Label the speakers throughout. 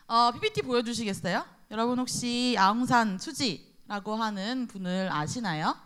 Speaker 1: PPT 보여주시겠어요? 여러분 혹시 아웅산 수지라고 하는 분을 아시나요?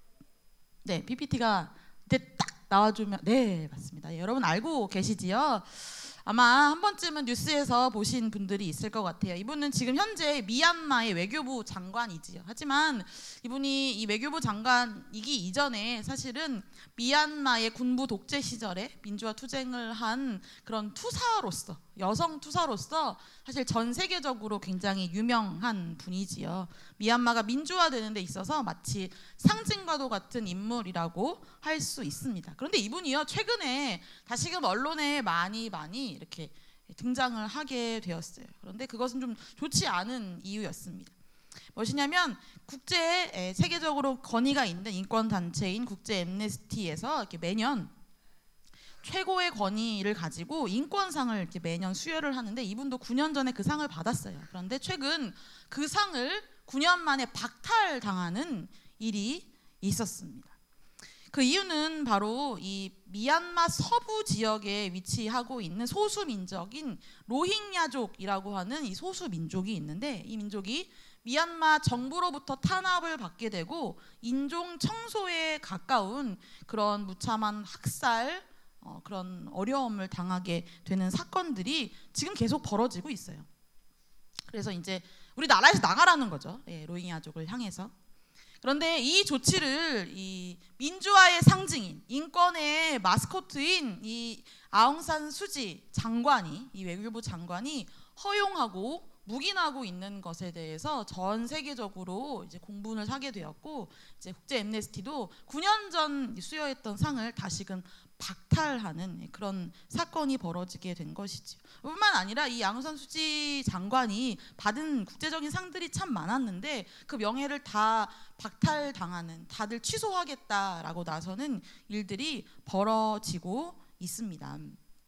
Speaker 1: 네, PPT가 이때 딱 나와주면 네, 맞습니다. 예, 여러분 알고 계시지요? 아마 한 번쯤은 뉴스에서 보신 분들이 있을 것 같아요. 이분은 지금 현재 미얀마의 외교부 장관이지요. 하지만 이분이 이 외교부 장관이기 이전에 사실은 미얀마의 군부 독재 시절에 민주화 투쟁을 한 그런 투사로서, 여성 투사로서 사실 전 세계적으로 굉장히 유명한 분이지요. 미얀마가 민주화되는 데 있어서 마치 상징과도 같은 인물이라고 할 수 있습니다. 그런데 이분이요, 최근에 다시금 언론에 많이 이렇게 등장을 하게 되었어요. 그런데 그것은 좀 좋지 않은 이유였습니다. 무엇이냐면 세계적으로 권위가 있는 인권 단체인 국제 앰네스티에서 이렇게 매년 최고의 권위를 가지고 인권상을 이렇게 매년 수여를 하는데 이분도 9년 전에 그 상을 받았어요. 그런데 최근 그 상을 9년 만에 박탈당하는 일이 있었습니다. 그 이유는 바로 이 미얀마 서부 지역에 위치하고 있는 소수 민족인 로힝야족이라고 하는 이 소수 민족이 있는데, 이 민족이 미얀마 정부로부터 탄압을 받게 되고 인종 청소에 가까운 그런 무참한 학살, 그런 어려움을 당하게 되는 사건들이 지금 계속 벌어지고 있어요. 그래서 이제 우리나라에서 나가라는 거죠. 예, 로힝야족을 향해서. 그런데 이 조치를 이 민주화의 상징인, 인권의 마스코트인 이 아웅산 수지 장관이, 이 외교부 장관이 허용하고 묵인하고 있는 것에 대해서 전 세계적으로 이제 공분을 사게 되었고, 이제 국제 앰네스티도 9년 전 수여했던 상을 다시금 박탈하는 그런 사건이 벌어지게 된 것이죠. 뿐만 아니라 이 아웅산 수지 장관이 받은 국제적인 상들이 참 많았는데 그 명예를 다 박탈당하는, 다들 취소하겠다라고 나서는 일들이 벌어지고 있습니다.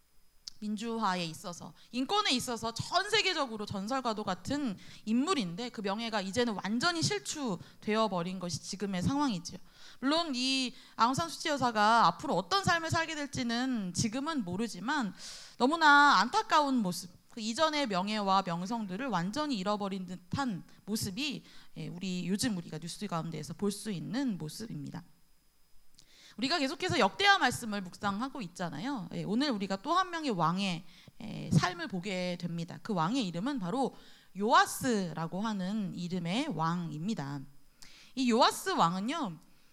Speaker 1: 민주화에 있어서, 인권에 있어서 전 세계적으로 전설과도 같은 인물인데 그 명예가 이제는 완전히 실추되어 버린 것이 지금의 상황이죠. 물론 이 아웅산 수치 여사가 앞으로 어떤 삶을 살게 될지는 지금은 모르지만 너무나 안타까운 모습, 그 이전의 명예와 명성들을 완전히 잃어버린 듯한 모습이 요즘 우리가 뉴스 가운데에서 볼 수 있는 모습입니다. 우리가 계속해서 역대하 말씀을 묵상하고 있잖아요. 오늘 우리가 또 한 명의 왕의 삶을 보게 됩니다. 그 왕의 이름은 바로 요아스라고 하는 이름의 왕입니다. 이 요아스 왕은요,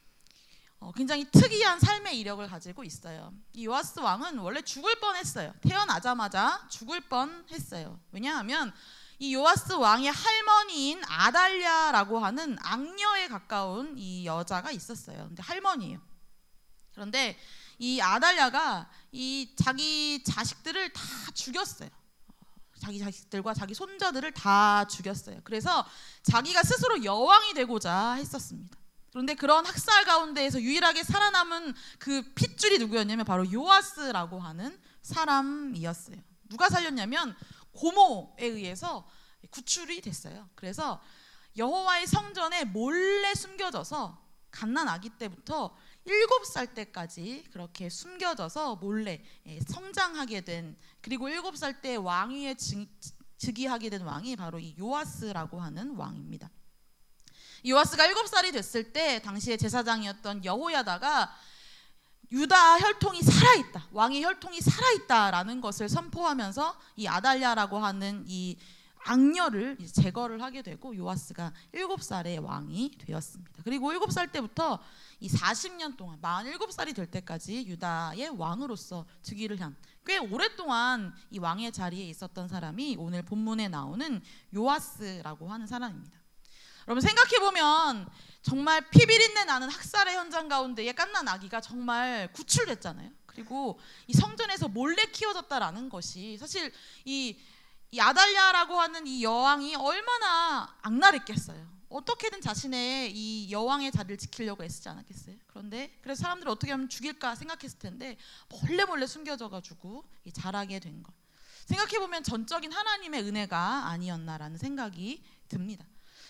Speaker 1: 굉장히 특이한 삶의 이력을 가지고 있어요. 이 요아스 왕은 원래 죽을 뻔했어요. 태어나자마자 죽을 뻔했어요. 왜냐하면 이 요아스 왕의 할머니인 아달랴라고 하는 악녀에 가까운 이 여자가 있었어요. 근데 할머니예요. 그런데 이 아달랴가 이 자기 자식들을 다 죽였어요. 자기 자식들과 자기 손자들을 다 죽였어요. 그래서 자기가 스스로 여왕이 되고자 했었습니다. 그런데 그런 학살 가운데에서 유일하게 살아남은 그 핏줄이 누구였냐면 바로 요아스라고 하는 사람이었어요. 누가 살렸냐면 고모에 의해서 구출이 됐어요. 그래서 여호와의 성전에 몰래 숨겨져서 갓난 아기 때부터 7살 때까지 그렇게 숨겨져서 몰래 성장하게 된, 그리고 7살 때 왕위에 즉위하게 된 왕이 바로 이 요아스라고 하는 왕입니다. 요아스가 7살이 됐을 때 당시에 제사장이었던 여호야다가 유다 혈통이 살아있다, 왕의 혈통이 살아있다라는 것을 선포하면서 이 아달랴라고 하는 이 악녀를 제거를 하게 되고 요아스가 7살의 왕이 되었습니다. 그리고 7살 때부터 이 40년 동안 47살이 될 때까지 유다의 왕으로서 즉위를 한, 꽤 오랫동안 이 왕의 자리에 있었던 사람이 오늘 본문에 나오는 요아스라고 하는 사람입니다. 여러분 생각해보면 정말 피비린내 나는 학살의 현장 가운데에 갓난 아기가 정말 구출됐잖아요. 그리고 이 성전에서 몰래 키워졌다라는 것이 사실 이 아달랴라고 하는 이 여왕이 얼마나 악랄했겠어요. 어떻게든 자신의 이 여왕의 자리를 지키려고 애쓰지 않았겠어요. 그래서 사람들이 어떻게 하면 죽일까 생각했을 텐데 몰래 숨겨져가지고 자라게 된 것. 생각해보면 전적인 하나님의 은혜가 아니었나라는 생각이 듭니다.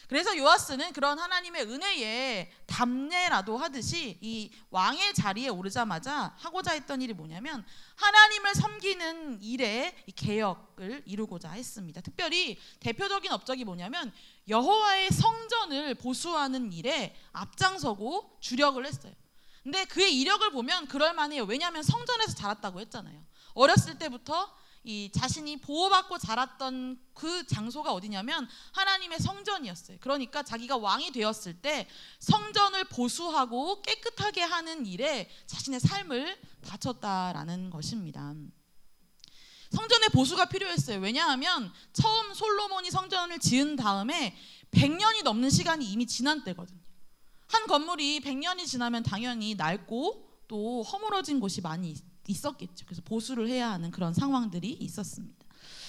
Speaker 1: 그래서 요아스는 그런 하나님의 은혜에 답례라도 하듯이 이 왕의 자리에 오르자마자 하고자 했던 일이 뭐냐면 하나님을 섬기는 일에 이 개혁을 이루고자 했습니다. 특별히 대표적인 업적이 뭐냐면 여호와의 성전을 보수하는 일에 앞장서고 주력을 했어요. 근데 그의 이력을 보면 그럴만해요. 왜냐하면 성전에서 자랐다고 했잖아요. 어렸을 때부터 이 자신이 보호받고 자랐던 그 장소가 어디냐면 하나님의 성전이었어요. 그러니까 자기가 왕이 되었을 때 성전을 보수하고 깨끗하게 하는 일에 자신의 삶을 바쳤다라는 것입니다. 성전의 보수가 필요했어요. 왜냐하면 처음 솔로몬이 성전을 지은 다음에 100년이 넘는 시간이 이미 지난 때거든요. 한 건물이 100년이 지나면 당연히 낡고 또 허물어진 곳이 많이 있었겠죠. 그래서 보수를 해야 하는 그런 상황들이 있었습니다.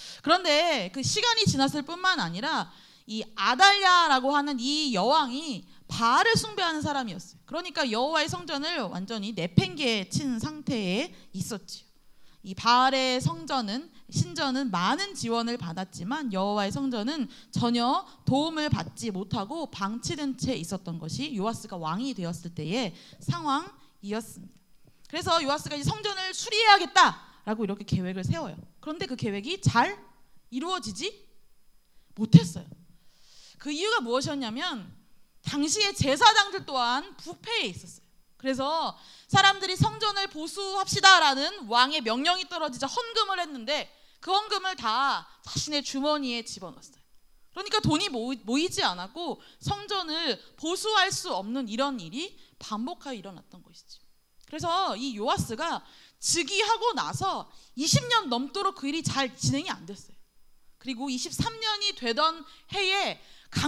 Speaker 1: 그런데 그 시간이 지났을 뿐만 아니라 이 아달랴라고 하는 이 여왕이 바알을 숭배하는 사람이었어요. 그러니까 여호와의 성전을 완전히 내팽개에 친 상태에 있었지요. 이 바알의 신전은 많은 지원을 받았지만 여호와의 성전은 전혀 도움을 받지 못하고 방치된 채 있었던 것이 요아스가 왕이 되었을 때의 상황이었습니다. 그래서 요아스가 이 성전을 수리해야겠다라고 이렇게 계획을 세워요. 그런데 그 계획이 잘 이루어지지 못했어요. 그 이유가 무엇이었냐면 당시의 제사장들 또한 부패에 있었어요. 그래서 사람들이 성전을 보수합시다라는 왕의 명령이 떨어지자 헌금을 했는데 그 헌금을 다 자신의 주머니에 집어넣었어요. 그러니까 돈이 모이지 않았고 성전을 보수할 수 없는 이런 일이 반복하여 일어났던 것이죠. 그래서 이 요아스가 즉위하고 나서 20년 넘도록 그 일이 잘 진행이 안 됐어요. 그리고 23년이 되던 해에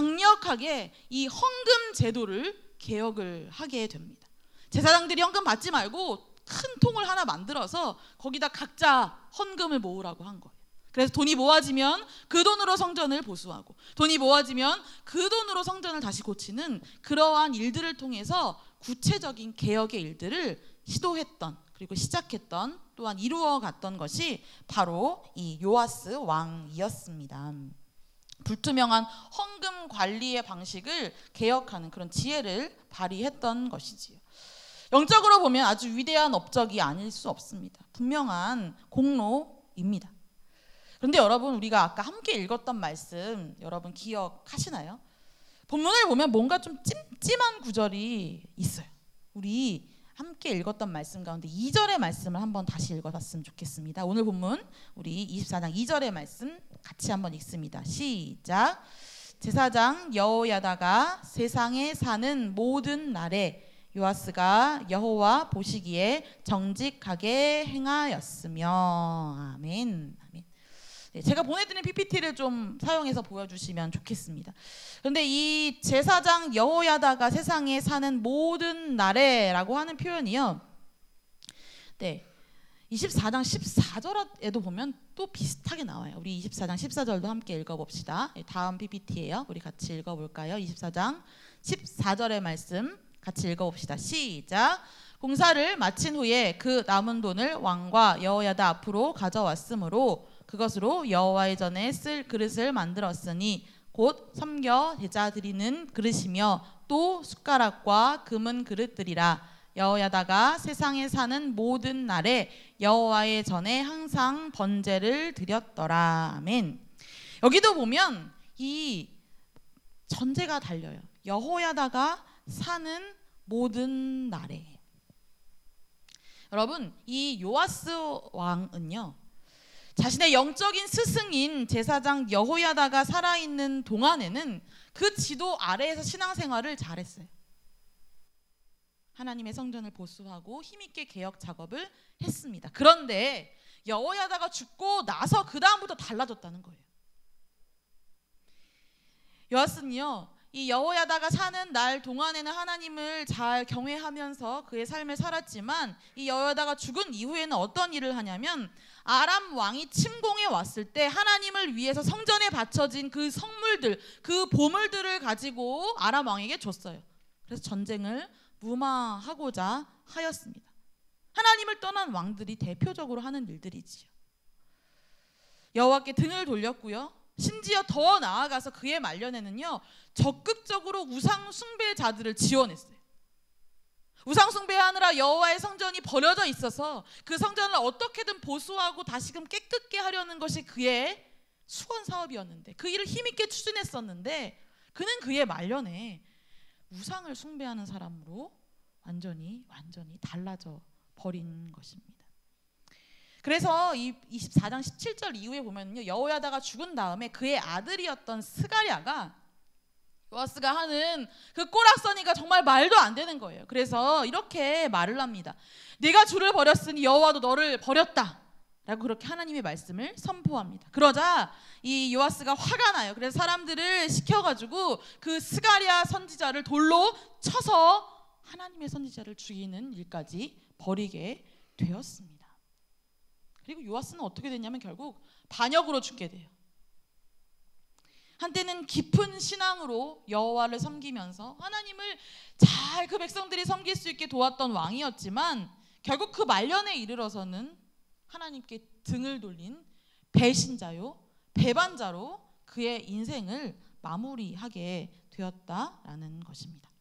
Speaker 1: 강력하게 이 헌금 제도를 개혁을 하게 됩니다. 제사장들이 헌금 받지 말고 큰 통을 하나 만들어서 거기다 각자 헌금을 모으라고 한 거예요. 그래서 돈이 모아지면 그 돈으로 성전을 보수하고 돈이 모아지면 그 돈으로 성전을 다시 고치는 그러한 일들을 통해서 구체적인 개혁의 일들을 시도했던 그리고 시작했던 또한 이루어갔던 것이 바로 이 요아스 왕이었습니다. 불투명한 헌금 관리의 방식을 개혁하는 그런 지혜를 발휘했던 것이지요. 영적으로 보면 아주 위대한 업적이 아닐 수 없습니다. 분명한 공로입니다. 그런데 여러분 우리가 아까 함께 읽었던 말씀 여러분 기억하시나요? 본문을 보면 뭔가 좀 찜찜한 구절이 있어요. 우리 함께 읽었던 말씀 가운데 2절의 말씀을 한번 다시 읽어봤으면 좋겠습니다. 오늘 본문 우리 24장 2절의 말씀 같이 한번 읽습니다. 시작. 제사장 여호야다가 세상에 사는 모든 날에 요아스가 여호와 보시기에 정직하게 행하였으며. 아멘. 아멘. 네, 제가 보내드린 PPT를 좀 사용해서 보여주시면 좋겠습니다. 그런데 이 제사장 여호야다가 세상에 사는 모든 날에라고 하는 표현이요. 네, 24장 14절에도 보면 또 비슷하게 나와요. 우리 24장 14절도 함께 읽어봅시다. 다음 PPT예요. 우리 같이 읽어볼까요? 24장 14절의 말씀 같이 읽어봅시다. 시작. 공사를 마친 후에 그 남은 돈을 왕과 여호야다 앞으로 가져왔으므로 그것으로 여호와의 전에 쓸 그릇을 만들었으니 곧 섬겨 제자 드리는 그릇이며 또 숟가락과 금은 그릇들이라. 여호야다가 세상에 사는 모든 날에 여호와의 전에 항상 번제를 드렸더라. 아멘. 여기도 보면 이 전제가 달려요. 여호야다가 사는 모든 날에. 여러분 이 요아스 왕은요 자신의 영적인 스승인 제사장 여호야다가 살아있는 동안에는 그 지도 아래에서 신앙생활을 잘했어요. 하나님의 성전을 보수하고 힘있게 개혁 작업을 했습니다. 그런데 여호야다가 죽고 나서 그 다음부터 달라졌다는 거예요. 요아스는요 이 여호야다가 사는 날 동안에는 하나님을 잘 경외하면서 그의 삶을 살았지만 이 여호야다가 죽은 이후에는 어떤 일을 하냐면 아람 왕이 침공해 왔을 때 하나님을 위해서 성전에 바쳐진 그 성물들, 그 보물들을 가지고 아람 왕에게 줬어요. 그래서 전쟁을 무마하고자 하였습니다. 하나님을 떠난 왕들이 대표적으로 하는 일들이지요. 여호와께 등을 돌렸고요. 심지어 더 나아가서 그의 말년에는요, 적극적으로 우상 숭배자들을 지원했어요. 우상 숭배하느라 여호와의 성전이 버려져 있어서 그 성전을 어떻게든 보수하고 다시금 깨끗게 하려는 것이 그의 수건 사업이었는데, 그 일을 힘있게 추진했었는데, 그는 그의 말년에 우상을 숭배하는 사람으로 완전히 달라져 버린 것입니다. 그래서 이 24장 17절 이후에 보면요, 여호야다가 죽은 다음에 그의 아들이었던 스가랴가 요아스가 하는 그 꼬락서니가 정말 말도 안 되는 거예요. 그래서 이렇게 말을 합니다. 네가 주를 버렸으니 여호와도 너를 버렸다 라고 그렇게 하나님의 말씀을 선포합니다. 그러자 이 요아스가 화가 나요. 그래서 사람들을 시켜가지고 그 스가랴 선지자를 돌로 쳐서 하나님의 선지자를 죽이는 일까지 벌이게 되었습니다. 그리고 요아스는 어떻게 됐냐면 결국 반역으로 죽게 돼요. 한때는 깊은 신앙으로 여호와를 섬기면서 하나님을 잘 그 백성들이 섬길 수 있게 도왔던 왕이었지만, 결국 그 말년에 이르러서는 하나님께 등을 돌린 배신자요, 배반자로 그의 인생을 마무리하게 되었다라는 것입니다.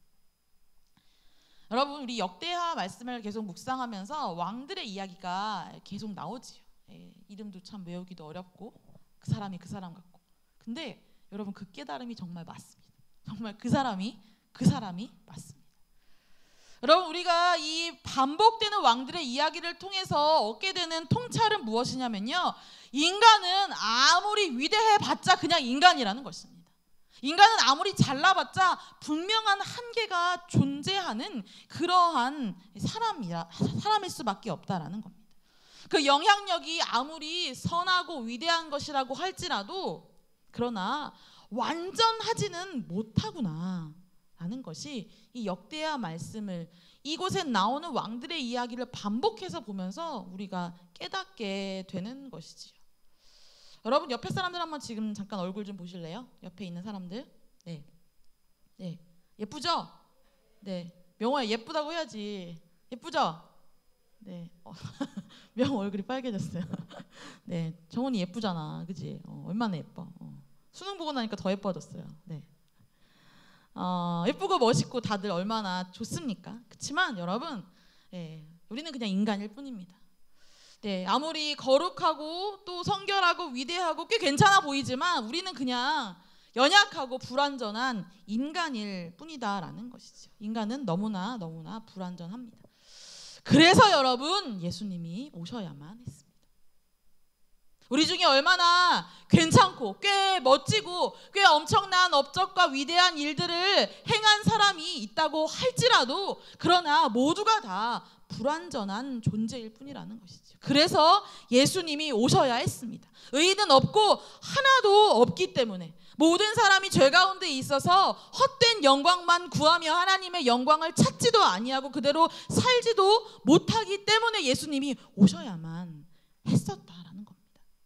Speaker 1: 여러분, 우리 역대하 말씀을 계속 묵상하면서 왕들의 이야기가 계속 나오지요. 이름도 참 외우기도 어렵고 그 사람이 그 사람 같고. 근데 여러분, 그 깨달음이 정말 맞습니다. 정말 그 사람이 맞습니다. 여러분, 우리가 이 반복되는 왕들의 이야기를 통해서 얻게 되는 통찰은 무엇이냐면요, 인간은 아무리 위대해봤자 그냥 인간이라는 것입니다. 인간은 아무리 잘나봤자 분명한 한계가 존재하는 그러한 사람일 수밖에 없다라는 겁니다. 그 영향력이 아무리 선하고 위대한 것이라고 할지라도, 그러나 완전하지는 못하구나 라는 것이 이 역대하 말씀을, 이곳에 나오는 왕들의 이야기를 반복해서 보면서 우리가 깨닫게 되는 것이지요. 여러분, 옆에 사람들 한번 지금 잠깐 얼굴 좀 보실래요? 옆에 있는 사람들. 네. 예쁘죠? 네. 명호야, 예쁘다고 해야지. 예쁘죠? 네. 명호 얼굴이 빨개졌어요. 네. 정훈이 예쁘잖아, 그치? 얼마나 예뻐. 수능 보고 나니까 더 예뻐졌어요. 네. 예쁘고 멋있고 다들 얼마나 좋습니까? 그렇지만 여러분, 우리는 그냥 인간일 뿐입니다. 네, 아무리 거룩하고 또 성결하고 위대하고 꽤 괜찮아 보이지만 우리는 그냥 연약하고 불완전한 인간일 뿐이다라는 것이죠. 인간은 너무나 불완전합니다. 그래서 여러분, 예수님이 오셔야만 했습니다. 우리 중에 얼마나 괜찮고 꽤 멋지고 꽤 엄청난 업적과 위대한 일들을 행한 사람이 있다고 할지라도, 그러나 모두가 다 불완전한 존재일 뿐이라는 것이죠. 그래서 예수님이 오셔야 했습니다. 의인은 없고 하나도 없기 때문에, 모든 사람이 죄 가운데 있어서 헛된 영광만 구하며 하나님의 영광을 찾지도 아니하고 그대로 살지도 못하기 때문에 예수님이 오셔야만 했었다라는 겁니다.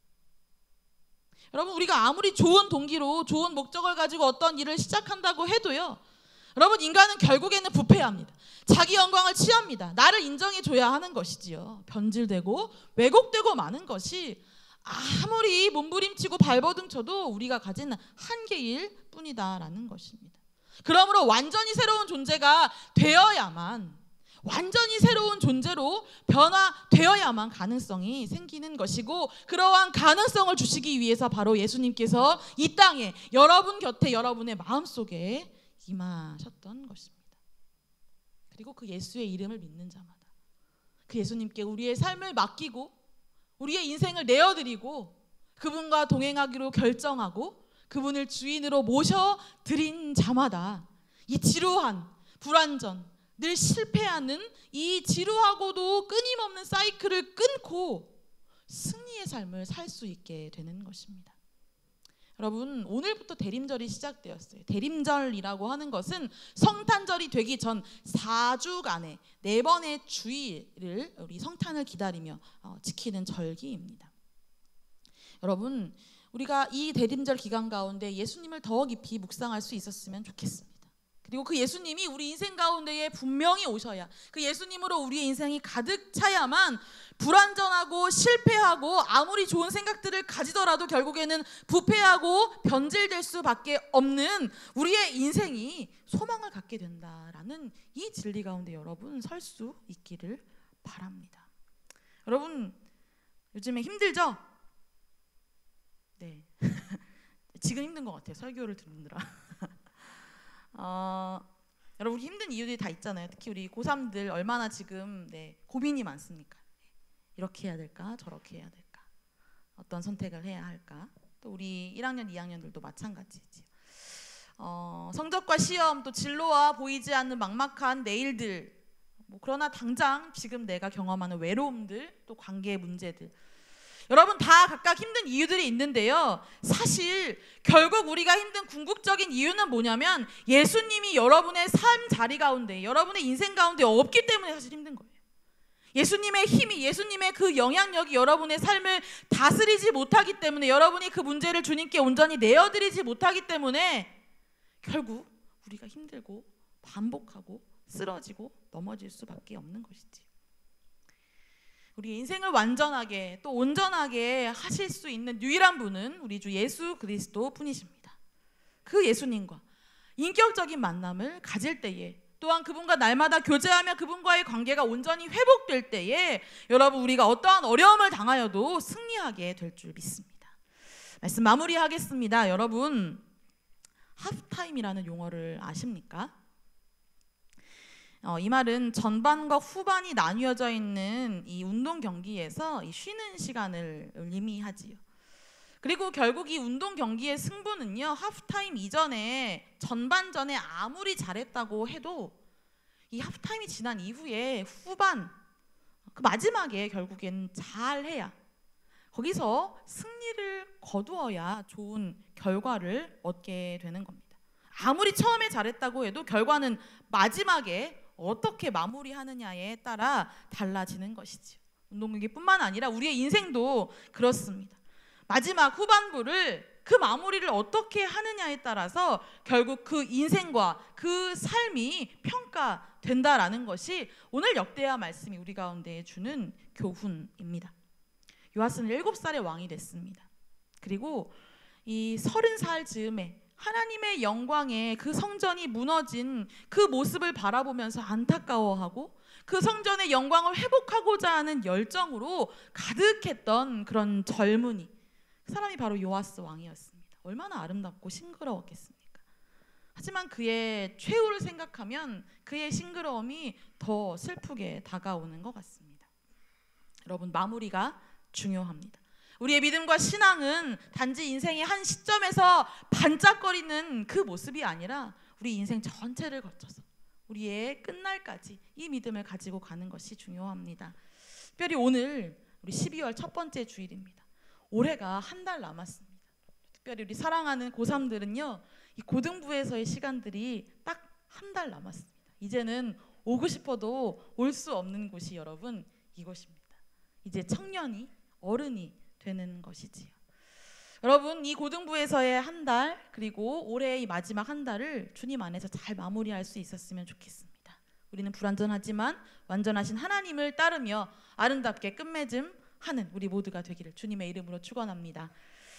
Speaker 1: 여러분, 우리가 아무리 좋은 동기로 좋은 목적을 가지고 어떤 일을 시작한다고 해도요, 여러분, 인간은 결국에는 부패합니다. 자기 영광을 취합니다. 나를 인정해줘야 하는 것이지요. 변질되고 왜곡되고 많은 것이 아무리 몸부림치고 발버둥쳐도 우리가 가진 한계일 뿐이다라는 것입니다. 그러므로 완전히 새로운 존재가 되어야만, 완전히 새로운 존재로 변화되어야만 가능성이 생기는 것이고, 그러한 가능성을 주시기 위해서 바로 예수님께서 이 땅에 여러분 곁에, 여러분의 마음속에 임하셨던 것입니다. 그리고 그 예수의 이름을 믿는 자마다 그 예수님께 우리의 삶을 맡기고 우리의 인생을 내어드리고 그분과 동행하기로 결정하고 그분을 주인으로 모셔드린 자마다 이 지루한, 불완전, 늘 실패하는 이 지루하고도 끊임없는 사이클을 끊고 승리의 삶을 살 수 있게 되는 것입니다. 여러분, 오늘부터 대림절이 시작되었어요. 대림절이라고 하는 것은 성탄절이 되기 전 4주간의 4번의 주일을 우리 성탄을 기다리며 지키는 절기입니다. 여러분, 우리가 이 대림절 기간 가운데 예수님을 더 깊이 묵상할 수 있었으면 좋겠습니다. 그리고 그 예수님이 우리 인생 가운데에 분명히 오셔야, 그 예수님으로 우리의 인생이 가득 차야만 불완전하고 실패하고 아무리 좋은 생각들을 가지더라도 결국에는 부패하고 변질될 수밖에 없는 우리의 인생이 소망을 갖게 된다라는 이 진리 가운데 여러분 설 수 있기를 바랍니다. 여러분 요즘에 힘들죠? 네. 지금 힘든 것 같아요. 설교를 듣느라. 여러분 힘든 이유들이 다 있잖아요. 특히 우리 고3들 얼마나 지금 고민이 많습니까? 이렇게 해야 될까? 저렇게 해야 될까? 어떤 선택을 해야 할까? 또 우리 1학년, 2학년들도 마찬가지지요. 성적과 시험, 또 진로와 보이지 않는 막막한 내일들, 그러나 당장 지금 내가 경험하는 외로움들, 또 관계의 문제들, 여러분 다 각각 힘든 이유들이 있는데요. 사실 결국 우리가 힘든 궁극적인 이유는 뭐냐면 예수님이 여러분의 삶 자리 가운데, 여러분의 인생 가운데 없기 때문에 사실 힘든 거예요. 예수님의 힘이, 예수님의 그 영향력이 여러분의 삶을 다스리지 못하기 때문에, 여러분이 그 문제를 주님께 온전히 내어드리지 못하기 때문에 결국 우리가 힘들고 반복하고 쓰러지고 넘어질 수밖에 없는 것이지. 우리 인생을 완전하게 또 온전하게 하실 수 있는 유일한 분은 우리 주 예수 그리스도 뿐이십니다. 그 예수님과 인격적인 만남을 가질 때에, 또한 그분과 날마다 교제하며 그분과의 관계가 온전히 회복될 때에 여러분 우리가 어떠한 어려움을 당하여도 승리하게 될 줄 믿습니다. 말씀 마무리하겠습니다. 여러분 하프타임이라는 용어를 아십니까? 이 말은 전반과 후반이 나뉘어져 있는 이 운동 경기에서 이 쉬는 시간을 의미하지요. 그리고 결국 이 운동 경기의 승부는요, 하프타임 이전에 전반전에 아무리 잘했다고 해도 이 하프타임이 지난 이후에 후반 그 마지막에 결국엔 잘해야, 거기서 승리를 거두어야 좋은 결과를 얻게 되는 겁니다. 아무리 처음에 잘했다고 해도 결과는 마지막에 어떻게 마무리하느냐에 따라 달라지는 것이지요. 운동 경기뿐만 아니라 우리의 인생도 그렇습니다. 마지막 후반부를, 그 마무리를 어떻게 하느냐에 따라서 결국 그 인생과 그 삶이 평가된다라는 것이 오늘 역대하 말씀이 우리 가운데 주는 교훈입니다. 요아스는 7살의 왕이 됐습니다. 그리고 이 30살 즈음에 하나님의 영광에 그 성전이 무너진 그 모습을 바라보면서 안타까워하고 그 성전의 영광을 회복하고자 하는 열정으로 가득했던 그런 젊은이, 그 사람이 바로 요아스 왕이었습니다. 얼마나 아름답고 싱그러웠겠습니까? 하지만 그의 최후를 생각하면 그의 싱그러움이 더 슬프게 다가오는 것 같습니다. 여러분 마무리가 중요합니다. 우리의 믿음과 신앙은 단지 인생의 한 시점에서 반짝거리는 그 모습이 아니라 우리 인생 전체를 거쳐서 우리의 끝날까지 이 믿음을 가지고 가는 것이 중요합니다. 특별히 오늘 우리 12월 첫 번째 주일입니다. 올해가 한 달 남았습니다. 특별히 우리 사랑하는 고3들은요, 이 고등부에서의 시간들이 딱 한 달 남았습니다. 이제는 오고 싶어도 올 수 없는 곳이 여러분 이곳입니다. 이제 청년이 어른이 되는 것이지요. 여러분 이 고등부에서의 한 달, 그리고 올해의 마지막 한 달을 주님 안에서 잘 마무리할 수 있었으면 좋겠습니다. 우리는 불완전하지만 완전하신 하나님을 따르며 아름답게 끝맺음하는 우리 모두가 되기를 주님의 이름으로 축원합니다.